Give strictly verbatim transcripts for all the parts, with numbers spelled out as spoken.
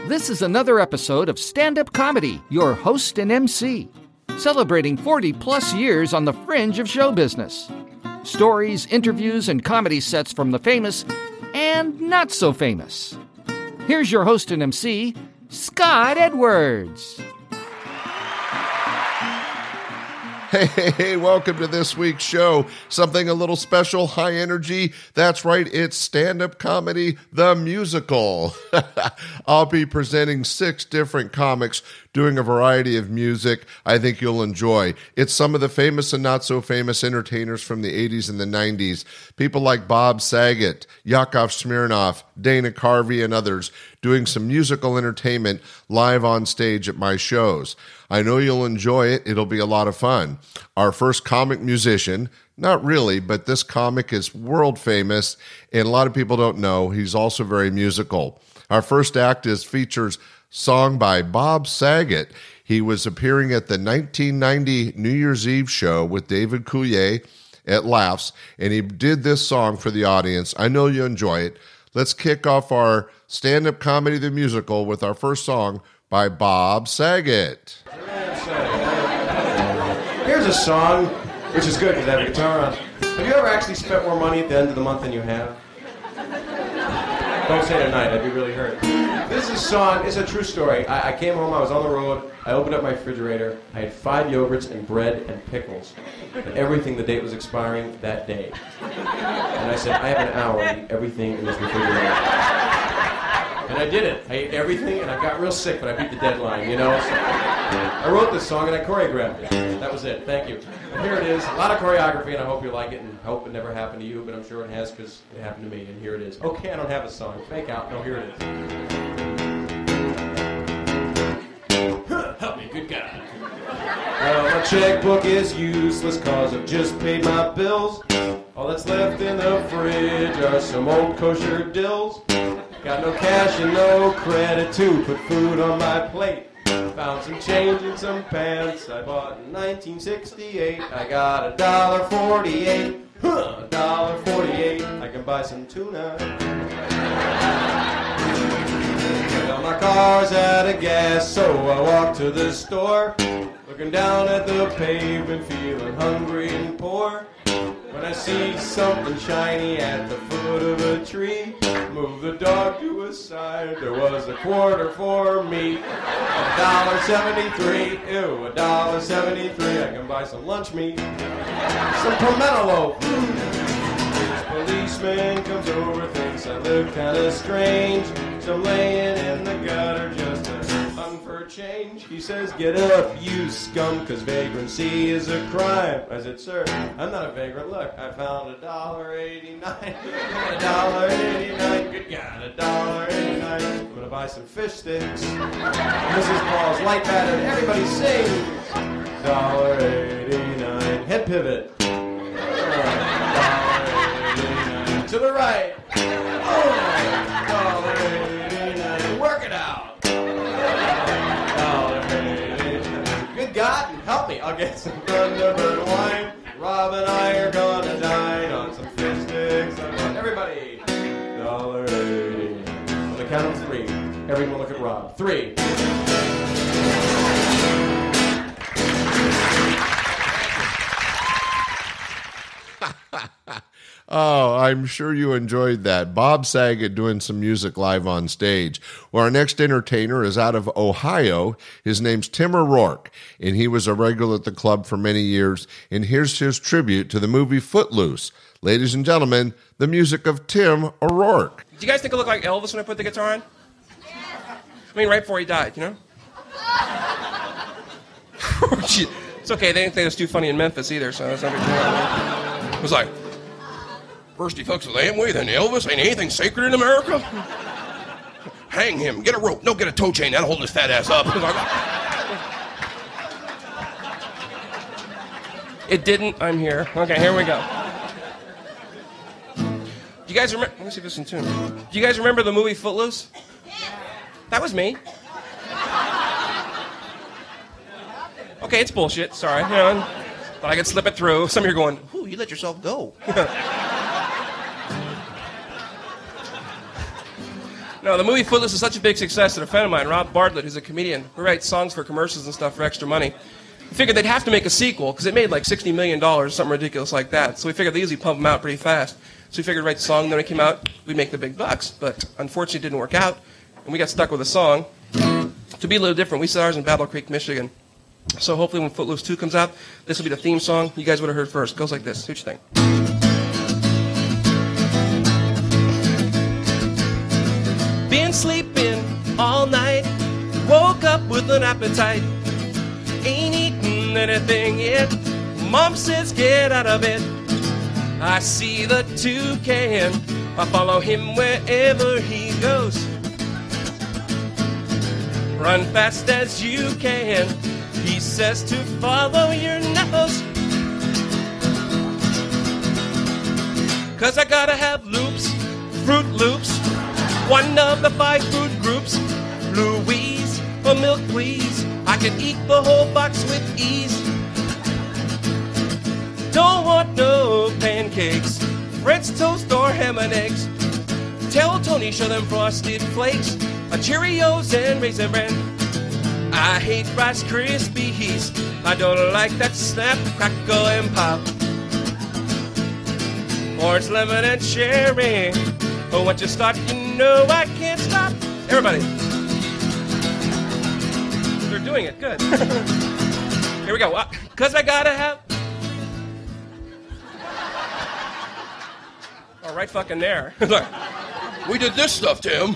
This is another episode of Stand-Up Comedy, your host and M C, celebrating forty plus years on the fringe of show business. Stories, interviews, and comedy sets from the famous and not so famous. Here's your host and M C, Scott Edwards. Hey, hey, hey, welcome to this week's show. Something a little special, high energy. That's right, it's stand-up comedy, the musical. I'll be presenting six different comics doing a variety of music I think you'll enjoy. It's some of the famous and not so famous entertainers from the eighties and the nineties. People like Bob Saget, Yakov Smirnoff, Dana Carvey, and others doing some musical entertainment live on stage at my shows. I know you'll enjoy it. It'll be a lot of fun. Our first comic musician, not really, but this comic is world famous, and a lot of people don't know. He's also very musical. Our first act is features song by Bob Saget. He was appearing at the nineteen ninety New Year's Eve show with David Coulier at Laughs, and he did this song for the audience. I know you'll enjoy it. Let's kick off our stand-up comedy, the musical, with our first song by Bob Saget. Here's a song, which is good because I have a guitar on. Have you ever actually spent more money at the end of the month than you have? Don't say it at night, I'd be really hurt. This is a song, it's a true story. I, I came home, I was on the road, I opened up my refrigerator, I had five yogurts and bread and pickles. And everything, the date was expiring that day. And I said, I have an hour to eat everything in this refrigerator. And I did it. I ate everything, and I got real sick, but I beat the deadline, you know? So I wrote this song, and I choreographed it. That was it. Thank you. And here it is. A lot of choreography, and I hope you like it, and I hope it never happened to you, but I'm sure it has because it happened to me, and here it is. Okay, I don't have a song. Fake out. No, here it is. Help me, good God. Well, my checkbook is useless because I've just paid my bills. All that's left in the fridge are some old kosher dills. Got no cash and no credit to put food on my plate. Found some change in some pants I bought in nineteen sixty-eight. I got a dollar forty-eight. Huh, a dollar forty-eight. I can buy some tuna. Well, my car's out of gas, so I walk to the store. Looking down at the pavement, feeling hungry and poor. When I see something shiny at the foot of a tree, move the dog to a side, there was a quarter for me. A dollar seventy-three, ew, a dollar seventy-three, I can buy some lunch meat, some pimento loaf. This policeman comes over, thinks I look kinda strange, so I'm laying in the gutter just to hunt for change. He says, get up, you scum, cause vagrancy is a crime. I said, sir, I'm not a vagrant. Look, I found a dollar eighty-nine. A dollar eighty-nine. Good God, a dollar eighty-nine. I'm gonna buy some fish sticks. Missus Paul's light battered. Everybody sing. Dollar eighty-nine. Head pivot. Dollar eighty-nine. To the right. Oh, dollar eighty-nine. Work it out. Good God, help me. I'll get some Thunderbird wine. Rob and I are gonna dine on some fish sticks. Everybody, dollar eighty. I'm gonna count of three. Everyone look at Rob. Three. Oh, I'm sure you enjoyed that. Bob Saget doing some music live on stage. Well, our next entertainer is out of Ohio. His name's Tim O'Rourke, and he was a regular at the club for many years. And here's his tribute to the movie Footloose. Ladies and gentlemen, the music of Tim O'Rourke. Do you guys think I look like Elvis when I put the guitar on? I mean, right before he died, you know? It's okay. They didn't think it was too funny in Memphis either, so it's not big deal. It was like, first he fucks with Amway, then Elvis. Ain't anything sacred in America? Hang him. Get a rope. No, get a toe chain. That'll hold his fat ass up. It didn't. I'm here. Okay, here we go. Do you guys remember? Let me see if this is in tune. Do you guys remember the movie Footloose? That was me. Okay, it's bullshit. Sorry. You know, thought I could slip it through. Some of you are going, ooh, you let yourself go. No, the movie Footloose is such a big success that a friend of mine, Rob Bartlett, who's a comedian who writes songs for commercials and stuff for extra money, figured they'd have to make a sequel because it made like sixty million dollars, something ridiculous like that. So we figured they usually pump them out pretty fast. So we figured write the song, then when it came out, we'd make the big bucks. But unfortunately, it didn't work out, and we got stuck with a song. To be a little different, we saw ours in Battle Creek, Michigan. So hopefully when Footloose two comes out, this will be the theme song. You guys would have heard first. It goes like this. See what you think. Been sleeping all night, woke up with an appetite. Ain't eaten anything yet. Mom says get out of bed. I see the toucan, I follow him wherever he goes. Run fast as you can, he says to follow your nose. Cause I gotta have loops, Fruit Loops, one of the five food groups. Louise, or milk please, I can eat the whole box with ease. Don't want no pancakes, French toast or ham and eggs. Tell Tony, show them Frosted Flakes, a Cheerios and Raisin Bran. I hate Rice Krispies, I don't like that Snap, Crackle and Pop. Orange, lemon, and cherry, but once you start, you know I can't stop. Everybody. They're doing it, good. Here we go, uh, cause I gotta have... Oh, right fucking there. We did this stuff, Tim.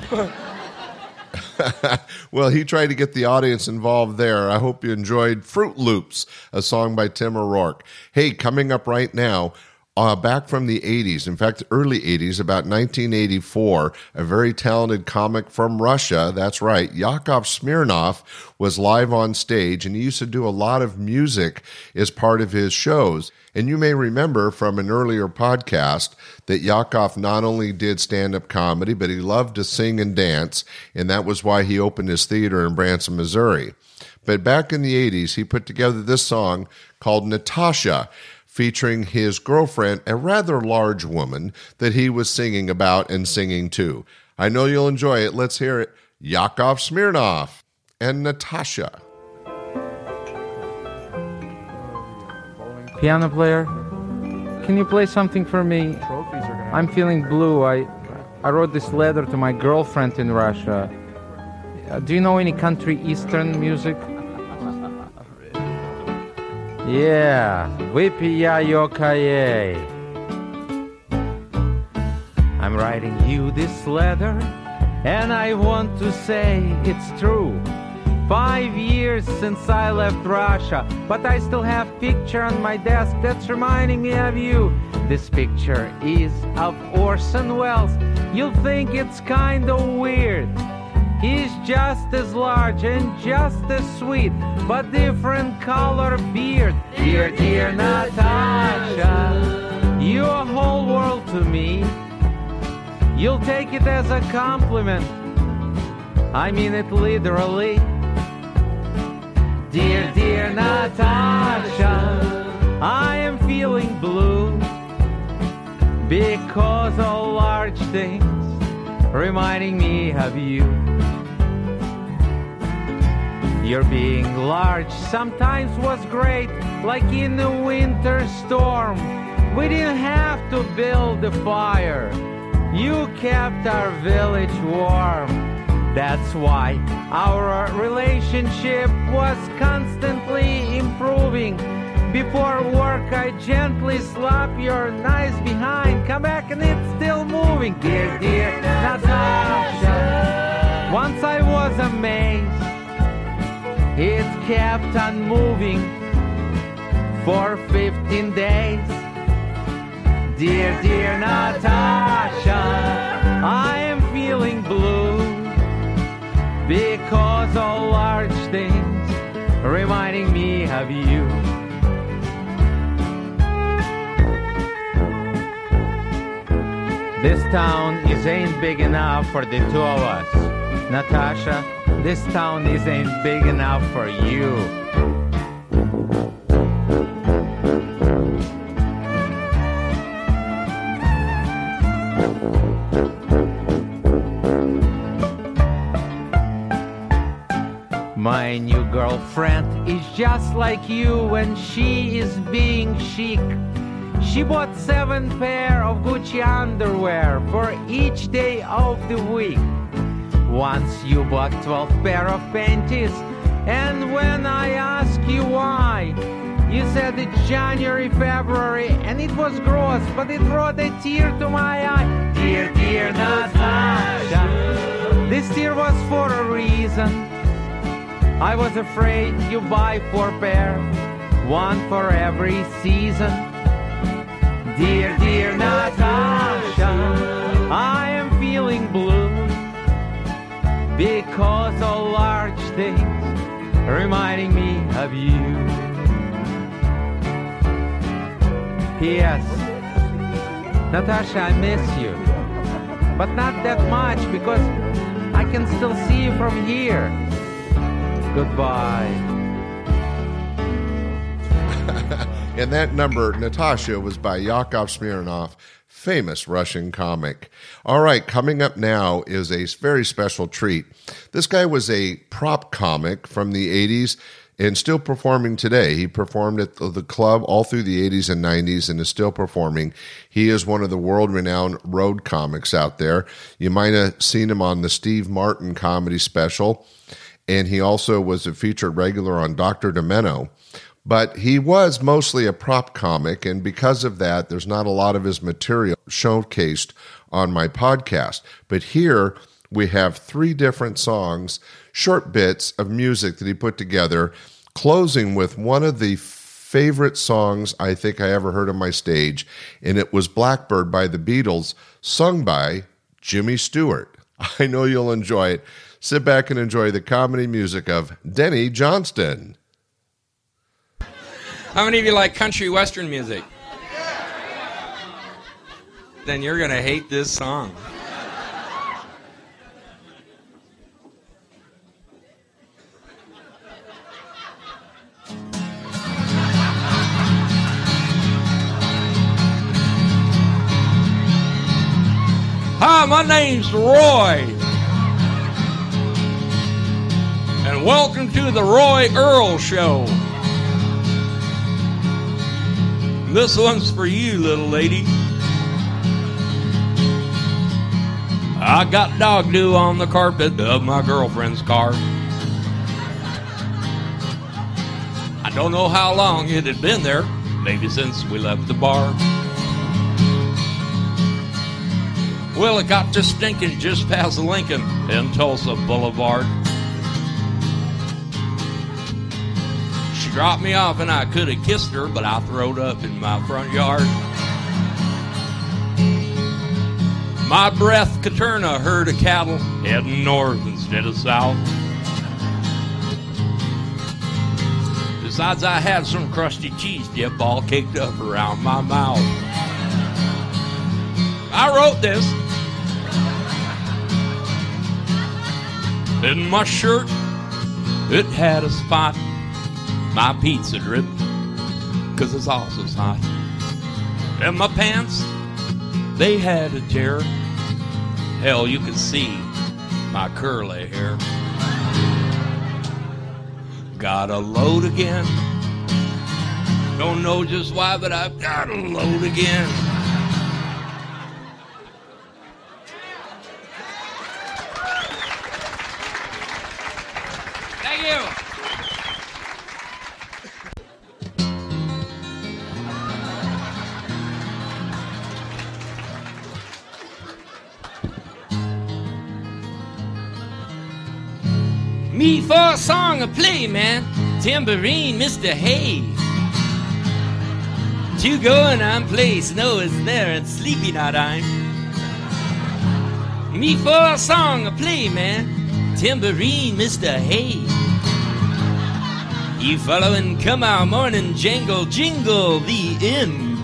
Well, he tried to get the audience involved there. I hope you enjoyed Fruit Loops, a song by Tim O'Rourke. Hey, coming up right now, uh, back from the eighties, in fact, early eighties, about nineteen eighty-four, a very talented comic from Russia, that's right, Yakov Smirnoff, was live on stage, and he used to do a lot of music as part of his shows. And you may remember from an earlier podcast that Yakov not only did stand-up comedy, but he loved to sing and dance, and that was why he opened his theater in Branson, Missouri. But back in the eighties, he put together this song called Natasha, featuring his girlfriend, a rather large woman that he was singing about and singing to. I know you'll enjoy it. Let's hear it. Yakov Smirnoff and Natasha. Piano player, can you play something for me? I'm feeling blue. I I wrote this letter to my girlfriend in Russia. Uh, do you know any country eastern music? Yeah, Vypiya-yokaye. I'm writing you this letter, and I want to say it's true. Five years since I left Russia, but I still have picture on my desk that's reminding me of you. This picture is of Orson Welles. You'll think it's kinda weird. He's just as large and just as sweet, but different color beard. Dear, dear Natasha, you're a whole world to me. You'll take it as a compliment. I mean it literally. Dear, dear Natasha, I am feeling blue because of large things reminding me of you. Your being large sometimes was great, like in a winter storm. We didn't have to build a fire. You kept our village warm. That's why our relationship was constantly improving. Before work, I gently slap your nice behind. Come back and it's still moving. Dear, dear Natasha, once I was amazed. It kept on moving for fifteen days. Dear, dear Natasha, I am feeling blue because of large things reminding me of you. This town is ain't big enough for the two of us. Natasha, this town isn't big enough for you. My new girlfriend is just like you and she is being chic. She bought seven pair of Gucci underwear for each day of the week. Once you bought twelve pair of panties, and when I asked you why, you said it's January, February, and it was gross, but it brought a tear to my eye. Dear, dear Natasha, this tear was for a reason. I was afraid you buy four pair, one for every season. Dear, dear Natasha, I am feeling blue because of large things reminding me of you. P S Natasha, I miss you, but not that much because I can still see you from here. Goodbye. And that number, Natasha, was by Yakov Smirnoff, famous Russian comic. All right, coming up now is a very special treat. This guy was a prop comic from the eighties and still performing today. He performed at the club all through the eighties and nineties and is still performing. He is one of the world-renowned road comics out there. You might have seen him on the Steve Martin comedy special, and he also was a featured regular on Doctor Demento. But he was mostly a prop comic, and because of that, there's not a lot of his material showcased on my podcast. But here we have three different songs, short bits of music that he put together, closing with one of the favorite songs I think I ever heard on my stage, and it was Blackbird by the Beatles, sung by Jimmy Stewart. I know you'll enjoy it. Sit back and enjoy the comedy music of Denny Johnston. How many of you like country western music? Then you're going to hate this song. Hi, my name's Roy. And welcome to the Roy Earl Show. This one's for you, little lady. I got dog dew on the carpet of my girlfriend's car. I don't know how long it had been there, maybe since we left the bar. Well, it got to stinking just past Lincoln and Tulsa Boulevard. She dropped me off and I could have kissed her, but I throwed up in my front yard. My breath could turn a herd of cattle heading north instead of south. Besides, I had some crusty cheese dip all caked up around my mouth. I wrote this in my shirt. It had a spot. My pizza dripped, cause the sauce was hot. And my pants, they had a tear. Hell, you could see my curly hair. Got a load again. Don't know just why, but I've got a load again. Thank you. Me for a song of play, man. Tambourine, Mister Hay. Two going on play, snow is there and sleepy not I'm. Me for a song of play, man. Tambourine, Mister Hay. You following, come our morning, jangle, jingle, the end.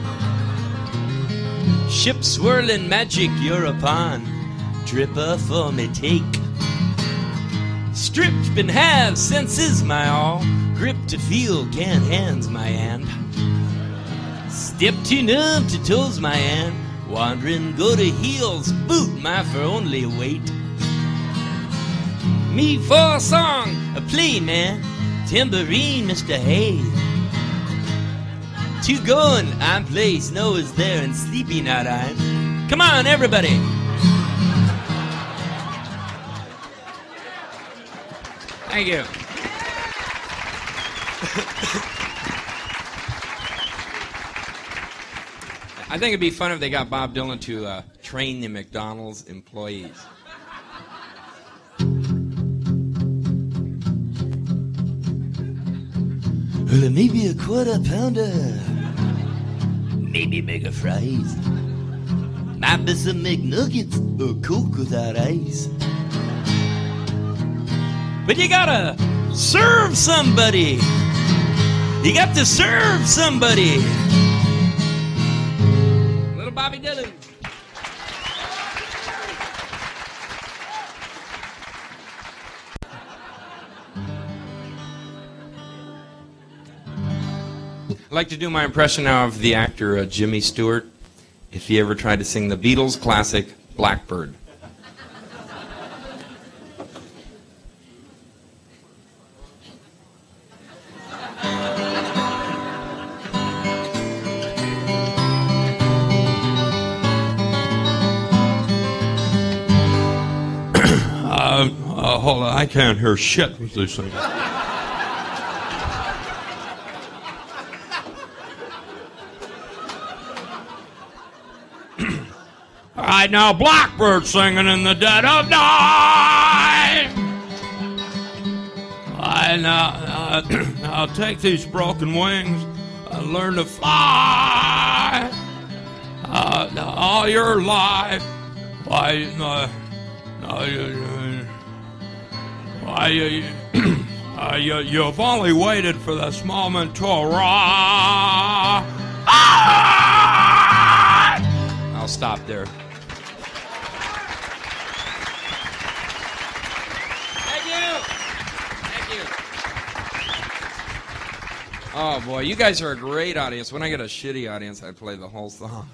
Ship swirling magic, you're upon. Tripper for me take. Stripped in half, senses my all. Grip to feel, can't hands my hand. Step too numb to toes my hand. Wandering, go to heels, boot my for only weight. Me for a song. A play, man. Tambourine, Mister Hayes. Two going. I'm play. Snow is there and sleepy night I'm. Come on, everybody. Thank you. I think it'd be fun if they got Bob Dylan to uh, train the McDonald's employees. Well, maybe a quarter pounder. Maybe mega fries. Might be some McNuggets or Coke without ice. But you gotta serve somebody. You got to serve somebody. Little Bobby Dylan. I'd like to do my impression now of the actor uh, Jimmy Stewart, if he ever tried to sing the Beatles classic Blackbird. uh, uh, hold on, I can't hear shit with this thing. All right, now Blackbird singing in the dead of night. I now, uh, now take these broken wings and learn to fly. Uh, now all your life, why, uh, uh, you, why, you, uh, you, you've only waited for this moment to arrive. I'll stop there. Oh, boy, you guys are a great audience. When I get a shitty audience, I play the whole song.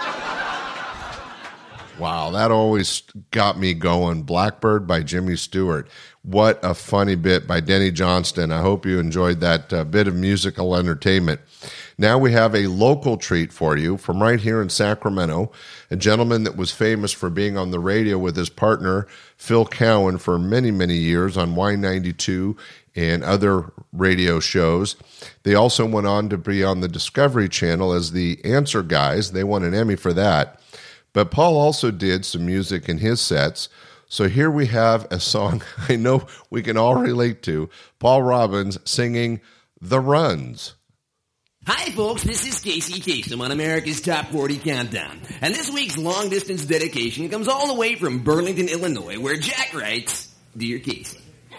Wow, that always got me going. Blackbird by Jimmy Stewart. What a funny bit by Denny Johnston. I hope you enjoyed that uh, bit of musical entertainment. Now we have a local treat for you from right here in Sacramento, a gentleman that was famous for being on the radio with his partner, Phil Cowan, for many, many years on Y ninety-two and other radio shows. They also went on to be on the Discovery Channel as the Answer Guys. They won an Emmy for that. But Paul also did some music in his sets. So here we have a song I know we can all relate to. Paul Robbins singing The Runs. Hi, folks. This is Casey Kasem on America's Top forty Countdown. And this week's long-distance dedication comes all the way from Burlington, Illinois, where Jack writes, Dear Casey.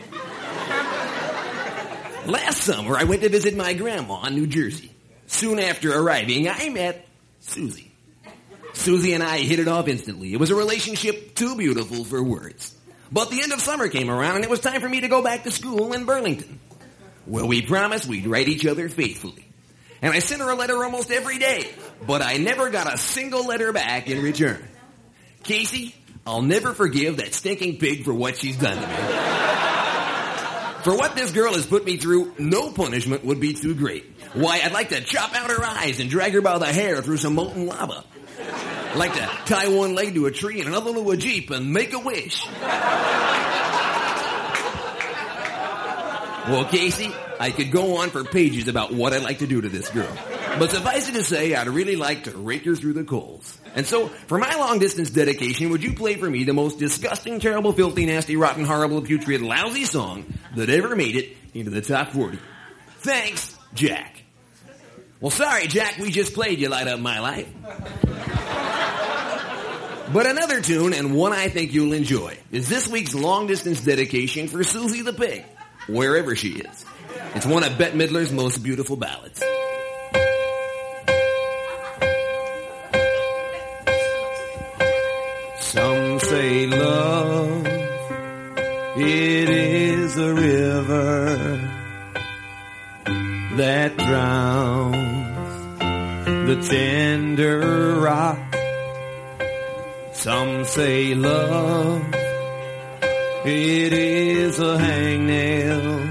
Last summer, I went to visit my grandma in New Jersey. Soon after arriving, I met Susie. Susie and I hit it off instantly. It was a relationship too beautiful for words. But the end of summer came around, and it was time for me to go back to school in Burlington. Well, we promised we'd write each other faithfully. And I sent her a letter almost every day, but I never got a single letter back in return. Casey, I'll never forgive that stinking pig for what she's done to me. For what this girl has put me through, no punishment would be too great. Why, I'd like to chop out her eyes and drag her by the hair through some molten lava. I'd like to tie one leg to a tree and another to a Jeep and make a wish. Well, Casey, I could go on for pages about what I'd like to do to this girl. But suffice it to say, I'd really like to rake her through the coals. And so, for my long-distance dedication, would you play for me the most disgusting, terrible, filthy, nasty, rotten, horrible, putrid, lousy song that ever made it into the top forty? Thanks, Jack. Well, sorry, Jack, we just played You Light Up My Life. But another tune, and one I think you'll enjoy, is this week's long-distance dedication for Susie the Pig, wherever she is. It's one of Bette Midler's most beautiful ballads. Some say love, it is a river that drowns the tender rock. Some say love It is a hangnail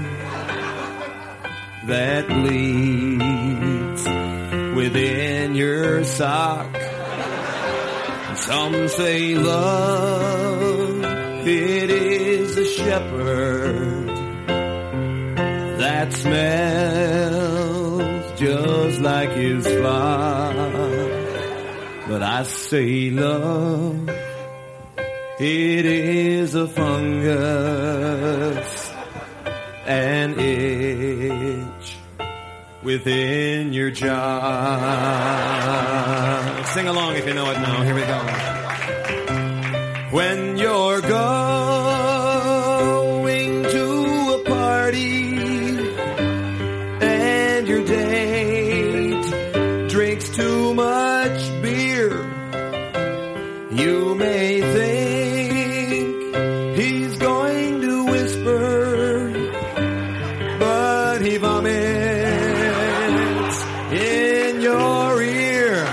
that bleeds within your sock. Some say love, it is a shepherd that smells just like his flock. But I say love, it is a fungus, an itch within your jaw. Sing along if you know it now. Here we go. When you're going to a party and your date drinks too much beer, you may think he's going to whisper, but he vomits in your ear.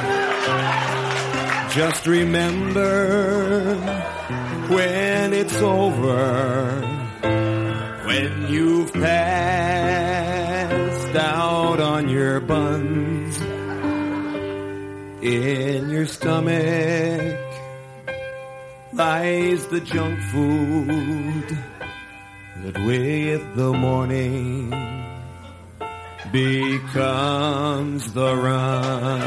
Just remember when it's over, when you've passed out on your buns, in your stomach lies the junk food that with the morning becomes the run.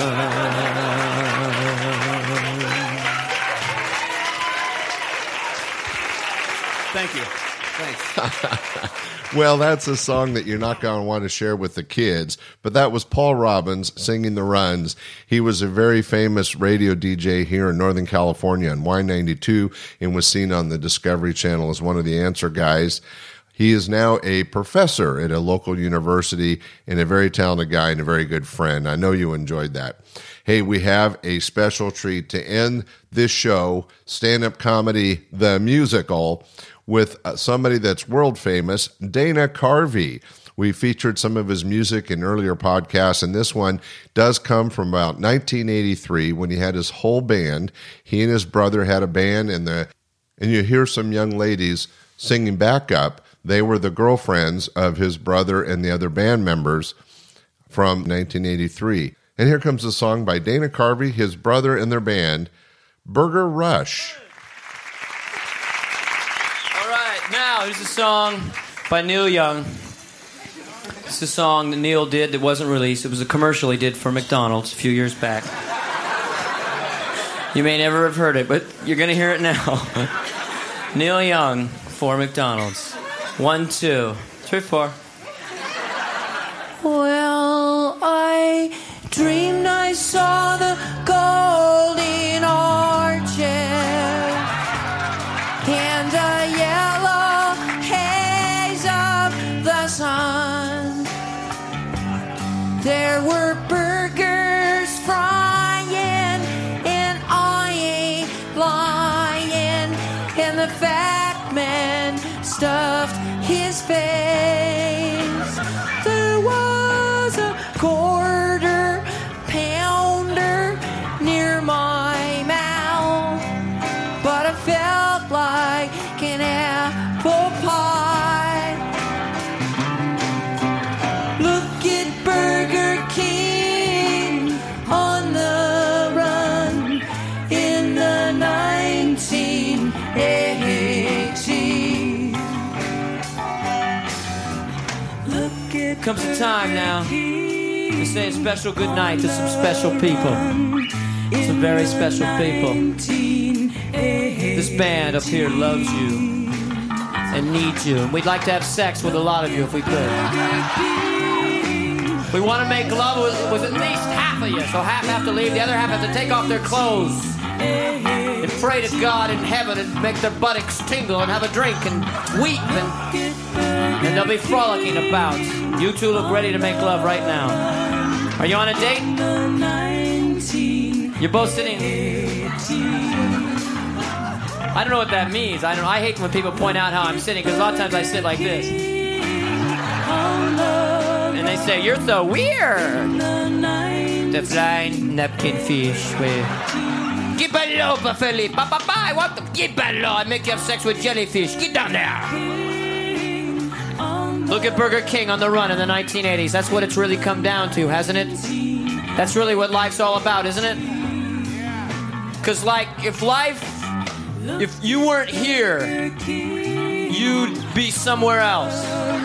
Thank you. Thanks. Well, that's a song that you're not going to want to share with the kids, but that was Paul Robbins singing The Runs. He was a very famous radio D J here in Northern California on Y ninety-two and was seen on the Discovery Channel as one of the answer guys. He is now a professor at a local university and a very talented guy and a very good friend. I know you enjoyed that. Hey, we have a special treat to end this show, stand-up comedy, The Musical, with somebody that's world famous, Dana Carvey. We featured some of his music in earlier podcasts, and this one does come from about nineteen eighty-three when he had his whole band. He and his brother had a band, and the and you hear some young ladies singing backup. They were the girlfriends of his brother and the other band members from nineteen eighty-three. And here comes a song by Dana Carvey, his brother, and their band, Burger Rush. Now, here's a song by Neil Young. It's a song that Neil did that wasn't released. It was a commercial he did for McDonald's a few years back. You may never have heard it, but you're going to hear it now. Neil Young for McDonald's. One, two, three, four. Well, I dreamed I saw the golden arches and a yellow haze of the sun. There were burgers frying, and I ain't lying, and the fat man stuffed his face. There was a quarter pounder near my mouth, but I felt like an apple pie. Look at Burger King on the run in the nineteen eighties. Look at Comes the time now to say a special good night to some special people. Some very special people. This band up here loves you and needs you. And we'd like to have sex with a lot of you if we could. We want to make love with, with at least half of you. So half have to leave, the other half have to take off their clothes and pray to God in heaven and make their buttocks tingle and have a drink and weep. And, and they'll be frolicking about. You two look ready to make love right now. Are you on a date? You're both sitting. I don't know what that means. I don't. I hate when people point out how I'm sitting because a lot of times I sit like this, and they say you're so weird. The flying napkin fish. Keep it open, Philippe. Bye, bye, bye. What the? Get back, I make you have sex with jellyfish. Get down there. Look at Burger King on the run in the nineteen eighties. That's what it's really come down to, hasn't it? That's really what life's all about, isn't it? Because, like, if life, if you weren't here, you'd be somewhere else.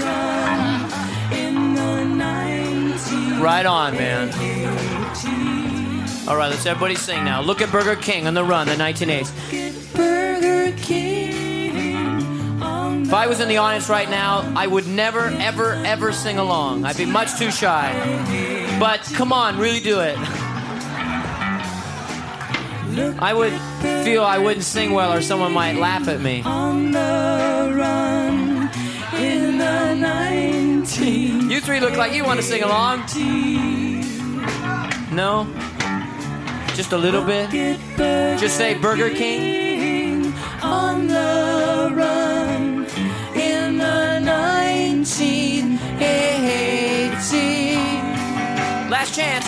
Right on, man. All right, let's everybody sing now. Look at Burger King on the run, the nineteen eighties. Burger King. If I was in the audience right now, I would never, ever, ever sing along. I'd be much too shy. But come on, really do it. I would feel I wouldn't sing well, or someone might laugh at me. On the run in the nineteen. You three look like you want to sing along. No? Just a little bit? Just say Burger King. On the run in the nineteen eighty. Last chance.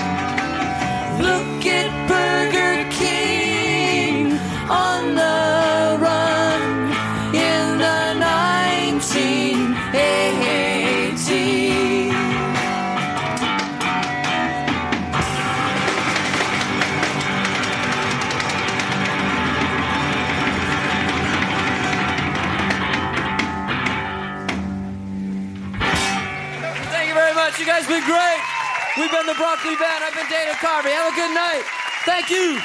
Look at Burger King on the run in the nineteen eighty. Thank you very much. You guys have been great. We've been the Broccoli Band. I've been Dana Carvey. Have a good night. Thank you.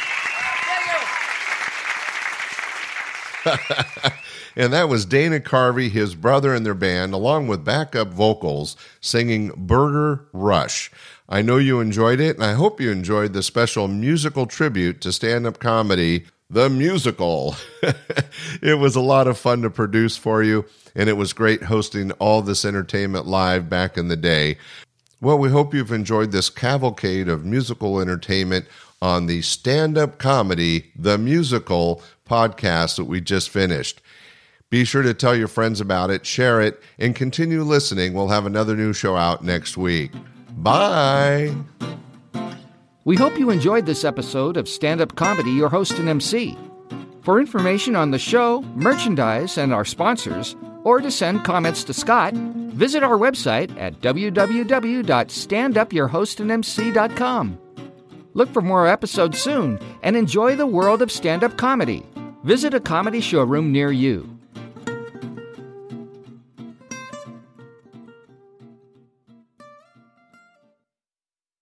Thank you. And that was Dana Carvey, his brother, and their band, along with backup vocals, singing Burger Rush. I know you enjoyed it, and I hope you enjoyed the special musical tribute to stand-up comedy, The Musical. It was a lot of fun to produce for you, and it was great hosting all this entertainment live back in the day. Well, we hope you've enjoyed this cavalcade of musical entertainment on the stand-up comedy, The Musical podcast that we just finished. Be sure to tell your friends about it, share it, and continue listening. We'll have another new show out next week. Bye! We hope you enjoyed this episode of Stand-Up Comedy, Your Host and M C. For information on the show, merchandise, and our sponsors, or to send comments to Scott, visit our website at w w w dot stand up your host and m c dot com. Look for more episodes soon and enjoy the world of stand-up comedy. Visit a comedy showroom near you.